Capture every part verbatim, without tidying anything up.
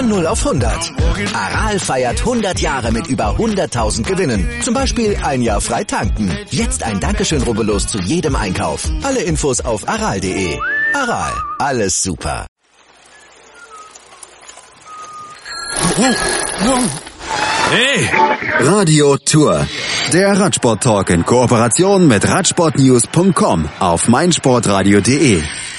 Von null auf hundert. Aral feiert hundert Jahre mit über hunderttausend Gewinnen. Zum Beispiel ein Jahr frei tanken. Jetzt ein Dankeschön, rubbellos zu jedem Einkauf. Alle Infos auf aral punkt de. Aral, alles super. Hey! Radio Tour. Der Radsport-Talk in Kooperation mit radsportnews punkt com auf meinsportradio punkt de.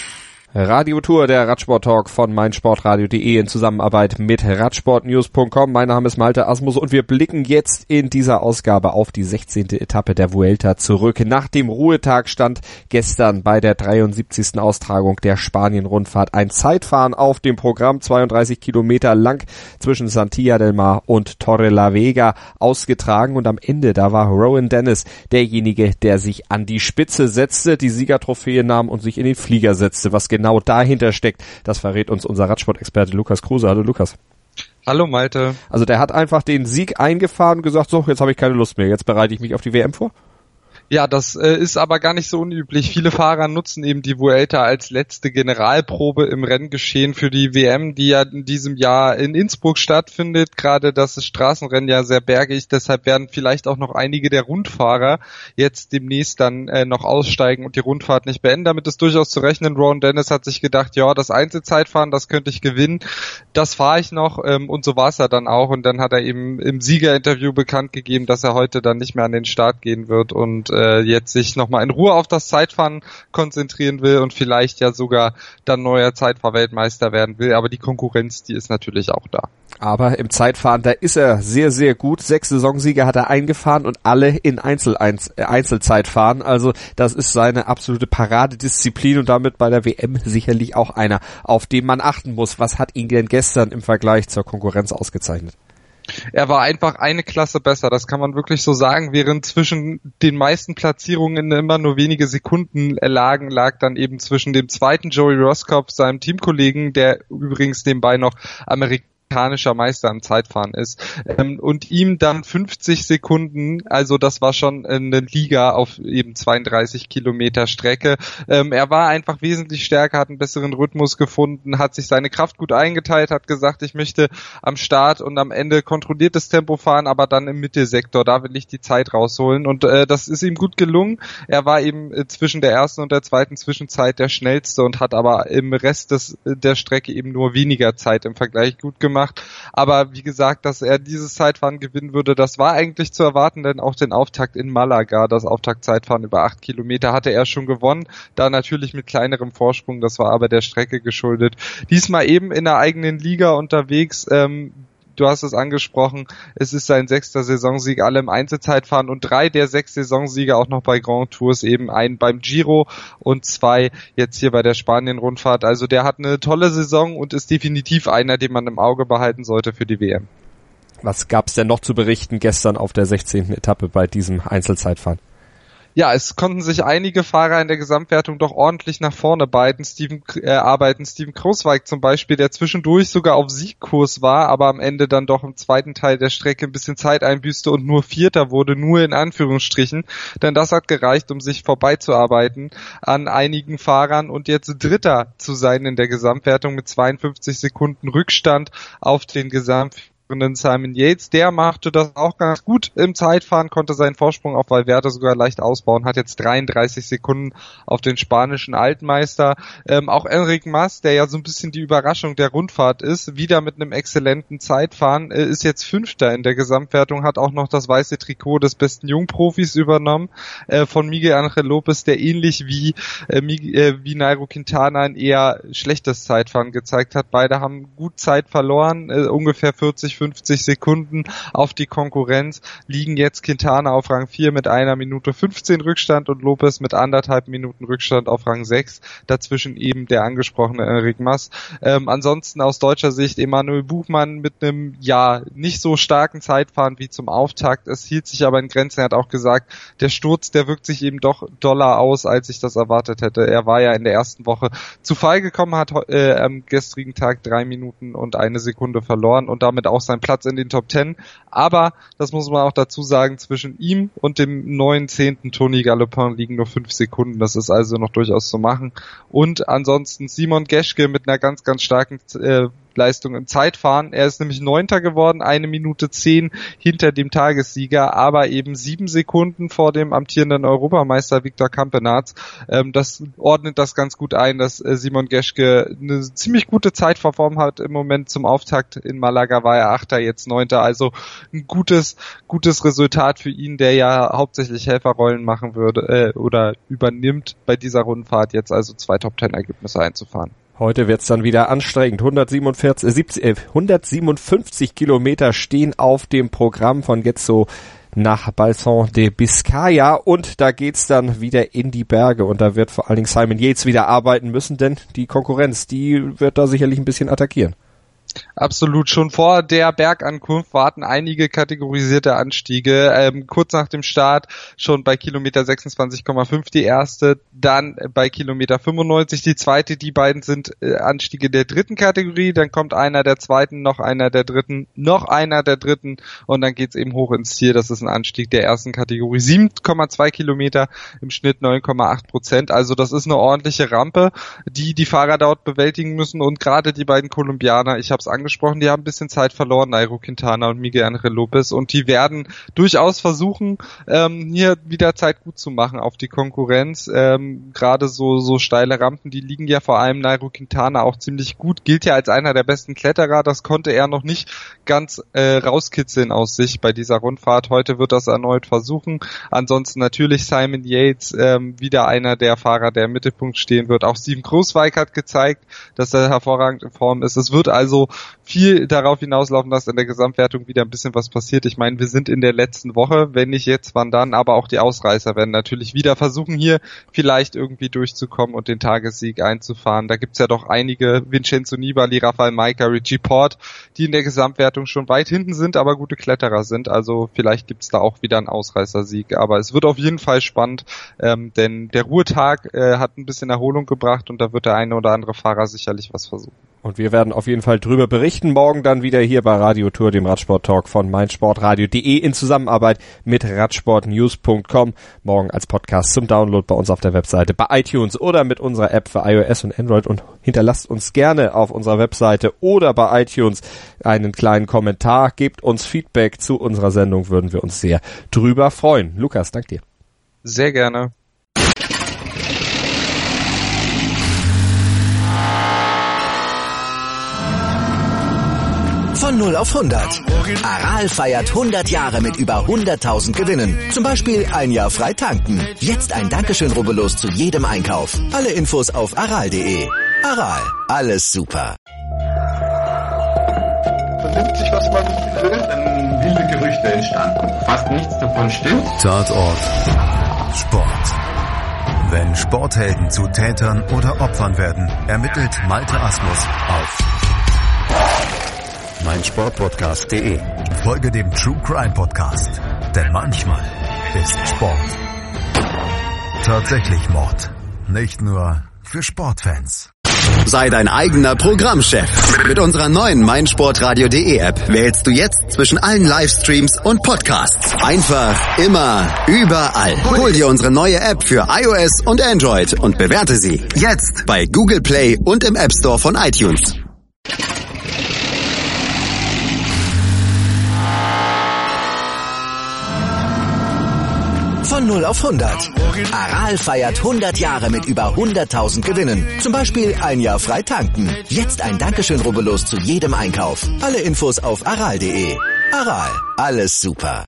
Radio Tour, der Radsport-Talk von meinsportradio punkt de in Zusammenarbeit mit radsportnews punkt com. Mein Name ist Malte Asmus und wir blicken jetzt in dieser Ausgabe auf die sechzehnte Etappe der Vuelta zurück. Nach dem Ruhetag stand gestern bei der dreiundsiebzigsten Austragung der Spanien-Rundfahrt ein Zeitfahren auf dem Programm, zweiunddreißig Kilometer lang zwischen Santilla del Mar und Torrelavega ausgetragen, und am Ende, da war Rowan Dennis derjenige, der sich an die Spitze setzte, die Siegertrophäe nahm und sich in den Flieger setzte. Was genau Genau dahinter steckt, das verrät uns unser Radsport-Experte Lukas Kruse. Hallo Lukas. Hallo Malte. Also der hat einfach den Sieg eingefahren und gesagt, so, jetzt habe ich keine Lust mehr, jetzt bereite ich mich auf die W M vor? Ja, das äh, ist aber gar nicht so unüblich. Viele Fahrer nutzen eben die Vuelta als letzte Generalprobe im Renngeschehen für die W M, die ja in diesem Jahr in Innsbruck stattfindet. Gerade das ist Straßenrennen ja sehr bergig, deshalb werden vielleicht auch noch einige der Rundfahrer jetzt demnächst dann äh, noch aussteigen und die Rundfahrt nicht beenden. Damit ist durchaus zu rechnen. Rowan Dennis hat sich gedacht, ja, das Einzelzeitfahren, das könnte ich gewinnen, das fahre ich noch, ähm, und so war es ja dann auch. Und dann hat er eben im Siegerinterview bekannt gegeben, dass er heute dann nicht mehr an den Start gehen wird und äh, jetzt sich nochmal in Ruhe auf das Zeitfahren konzentrieren will und vielleicht ja sogar dann neuer Zeitfahrweltmeister werden will. Aber die Konkurrenz, die ist natürlich auch da. Aber im Zeitfahren, da ist er sehr, sehr gut. Sechs Saisonsiege hat er eingefahren und alle in Einzel Einzelzeitfahren. Also das ist seine absolute Paradedisziplin und damit bei der W M sicherlich auch einer, auf den man achten muss. Was hat ihn denn gestern im Vergleich zur Konkurrenz ausgezeichnet? Er war einfach eine Klasse besser, das kann man wirklich so sagen. Während zwischen den meisten Platzierungen immer nur wenige Sekunden lagen, lag dann eben zwischen dem zweiten Joey Rosskopf, seinem Teamkollegen, der übrigens nebenbei noch Amerikaner amerikanischer Meister im Zeitfahren ist, ähm, und ihm dann fünfzig Sekunden, also das war schon eine Liga auf eben zweiunddreißig Kilometer Strecke. Ähm, er war einfach wesentlich stärker, hat einen besseren Rhythmus gefunden, hat sich seine Kraft gut eingeteilt, hat gesagt, ich möchte am Start und am Ende kontrolliertes Tempo fahren, aber dann im Mittelsektor, da will ich die Zeit rausholen, und äh, das ist ihm gut gelungen. Er war eben äh, zwischen der ersten und der zweiten Zwischenzeit der schnellste und hat aber im Rest des, der Strecke eben nur weniger Zeit im Vergleich gut gemacht. Aber wie gesagt, dass er dieses Zeitfahren gewinnen würde, das war eigentlich zu erwarten, denn auch den Auftakt in Malaga, das Auftaktzeitfahren über acht Kilometer, hatte er schon gewonnen, da natürlich mit kleinerem Vorsprung, das war aber der Strecke geschuldet. Diesmal eben in der eigenen Liga unterwegs, ähm, du hast es angesprochen, es ist sein sechster Saisonsieg, alle im Einzelzeitfahren und drei der sechs Saisonsiege auch noch bei Grand Tours, eben einen beim Giro und zwei jetzt hier bei der Spanien-Rundfahrt. Also der hat eine tolle Saison und ist definitiv einer, den man im Auge behalten sollte für die W M. Was gab's denn noch zu berichten gestern auf der sechzehnten Etappe bei diesem Einzelzeitfahren? Ja, es konnten sich einige Fahrer in der Gesamtwertung doch ordentlich nach vorne beiden, Steven, äh, arbeiten. Steven Kruijswijk zum Beispiel, der zwischendurch sogar auf Siegkurs war, aber am Ende dann doch im zweiten Teil der Strecke ein bisschen Zeit einbüßte und nur Vierter wurde, nur in Anführungsstrichen. Denn das hat gereicht, um sich vorbeizuarbeiten an einigen Fahrern und jetzt Dritter zu sein in der Gesamtwertung mit zweiundfünfzig Sekunden Rückstand auf den Gesamtwertung. Simon Yates, der machte das auch ganz gut im Zeitfahren, konnte seinen Vorsprung auf Valverde sogar leicht ausbauen, hat jetzt dreiunddreißig Sekunden auf den spanischen Altmeister. Ähm, auch Enric Mas, der ja so ein bisschen die Überraschung der Rundfahrt ist, wieder mit einem exzellenten Zeitfahren, äh, ist jetzt Fünfter in der Gesamtwertung, hat auch noch das weiße Trikot des besten Jungprofis übernommen, äh, von Miguel Angel Lopez, der ähnlich wie, äh, äh, wie Nairo Quintana ein eher schlechtes Zeitfahren gezeigt hat. Beide haben gut Zeit verloren, äh, ungefähr vierzig, fünfzig Sekunden auf die Konkurrenz, liegen jetzt Quintana auf Rang vier mit einer Minute fünfzehn Rückstand und Lopez mit anderthalb Minuten Rückstand auf Rang sechs, dazwischen eben der angesprochene Enric Mas. Ähm, ansonsten aus deutscher Sicht Emanuel Buchmann mit einem, ja, nicht so starken Zeitfahren wie zum Auftakt, es hielt sich aber in Grenzen, er hat auch gesagt, der Sturz, der wirkt sich eben doch doller aus, als ich das erwartet hätte. Er war ja in der ersten Woche zu Fall gekommen, hat äh, am gestrigen Tag drei Minuten und eine Sekunde verloren und damit auch seinen Platz in den Top Ten. Aber, das muss man auch dazu sagen, zwischen ihm und dem neuen zehnten Tony Galopin liegen nur fünf Sekunden. Das ist also noch durchaus zu machen. Und ansonsten Simon Geschke mit einer ganz, ganz starken äh, Leistung im Zeitfahren. Er ist nämlich Neunter geworden, eine Minute zehn hinter dem Tagessieger, aber eben sieben Sekunden vor dem amtierenden Europameister Victor Campenaerts. Ähm, das ordnet das ganz gut ein, dass äh, Simon Geschke eine ziemlich gute Zeitverform hat im Moment. Zum Auftakt in Malaga war er Achter, jetzt Neunter. Also ein gutes, gutes Resultat für ihn, der ja hauptsächlich Helferrollen machen würde äh, oder übernimmt bei dieser Rundfahrt, jetzt also zwei Top-Ten-Ergebnisse einzufahren. Heute wird's dann wieder anstrengend. hundertsiebenundvierzig, äh, siebzig, äh, hundertsiebenundfünfzig Kilometer stehen auf dem Programm von jetzt so nach Balsón de Vizcaya und da geht's dann wieder in die Berge und da wird vor allen Dingen Simon Yates wieder arbeiten müssen, denn die Konkurrenz, die wird da sicherlich ein bisschen attackieren. Absolut. Schon vor der Bergankunft warten einige kategorisierte Anstiege. Ähm, kurz nach dem Start schon bei Kilometer sechsundzwanzig Komma fünf die erste, dann bei Kilometer fünfundneunzig die zweite. Die beiden sind äh, Anstiege der dritten Kategorie. Dann kommt einer der zweiten, noch einer der dritten, noch einer der dritten und dann geht's eben hoch ins Ziel. Das ist ein Anstieg der ersten Kategorie. sieben Komma zwei Kilometer, im Schnitt neun Komma acht Prozent. Also das ist eine ordentliche Rampe, die die Fahrer dort bewältigen müssen und gerade die beiden Kolumbianer, ich habe angesprochen, die haben ein bisschen Zeit verloren, Nairo Quintana und Miguel Ángel López und die werden durchaus versuchen, ähm, hier wieder Zeit gut zu machen auf die Konkurrenz. Ähm, gerade so so steile Rampen, die liegen ja vor allem Nairo Quintana auch ziemlich gut, gilt ja als einer der besten Kletterer, das konnte er noch nicht ganz äh, rauskitzeln aus sich bei dieser Rundfahrt. Heute wird das erneut versuchen. Ansonsten natürlich Simon Yates, ähm, wieder einer der Fahrer, der im Mittelpunkt stehen wird. Auch Steven Kruijswijk hat gezeigt, dass er hervorragend in Form ist. Es wird also viel darauf hinauslaufen, dass in der Gesamtwertung wieder ein bisschen was passiert. Ich meine, wir sind in der letzten Woche, wenn nicht jetzt, wann dann, aber auch die Ausreißer werden natürlich wieder versuchen, hier vielleicht irgendwie durchzukommen und den Tagessieg einzufahren. Da gibt's ja doch einige, Vincenzo Nibali, Rafael Majka, Richie Porte, die in der Gesamtwertung schon weit hinten sind, aber gute Kletterer sind. Also vielleicht gibt's da auch wieder einen Ausreißersieg, aber es wird auf jeden Fall spannend, ähm, denn der Ruhetag äh, hat ein bisschen Erholung gebracht und da wird der eine oder andere Fahrer sicherlich was versuchen. Und wir werden auf jeden Fall drüber berichten. Morgen dann wieder hier bei Radio Tour, dem Radsport-Talk von meinsportradio punkt de in Zusammenarbeit mit radsportnews punkt com. Morgen als Podcast zum Download bei uns auf der Webseite, bei iTunes oder mit unserer App für iOS und Android. Und hinterlasst uns gerne auf unserer Webseite oder bei iTunes einen kleinen Kommentar. Gebt uns Feedback zu unserer Sendung, würden wir uns sehr drüber freuen. Lukas, dank dir. Sehr gerne. Von null auf hundert. Aral feiert hundert Jahre mit über hunderttausend Gewinnen. Zum Beispiel ein Jahr frei tanken. Jetzt ein Dankeschön, rubbellos zu jedem Einkauf. Alle Infos auf aral punkt de. Aral, alles super. Vernimmt sich, was man will, dann wilde Gerüchte entstanden. Fast nichts davon stimmt. Tatort Sport. Wenn Sporthelden zu Tätern oder Opfern werden, ermittelt Malte Asmus auf meinsportpodcast punkt de. Folge dem True Crime Podcast, denn manchmal ist Sport tatsächlich Mord. Nicht nur für Sportfans. Sei dein eigener Programmchef. Mit unserer neuen meinsportradio punkt de App wählst du jetzt zwischen allen Livestreams und Podcasts. Einfach, immer, überall. Hol dir unsere neue App für iOS und Android und bewerte sie jetzt bei Google Play und im App Store von iTunes. Von null auf hundert. Aral feiert hundert Jahre mit über hunderttausend Gewinnen. Zum Beispiel ein Jahr frei tanken. Jetzt ein Dankeschön, rubbellos zu jedem Einkauf. Alle Infos auf aral punkt de. Aral, alles super.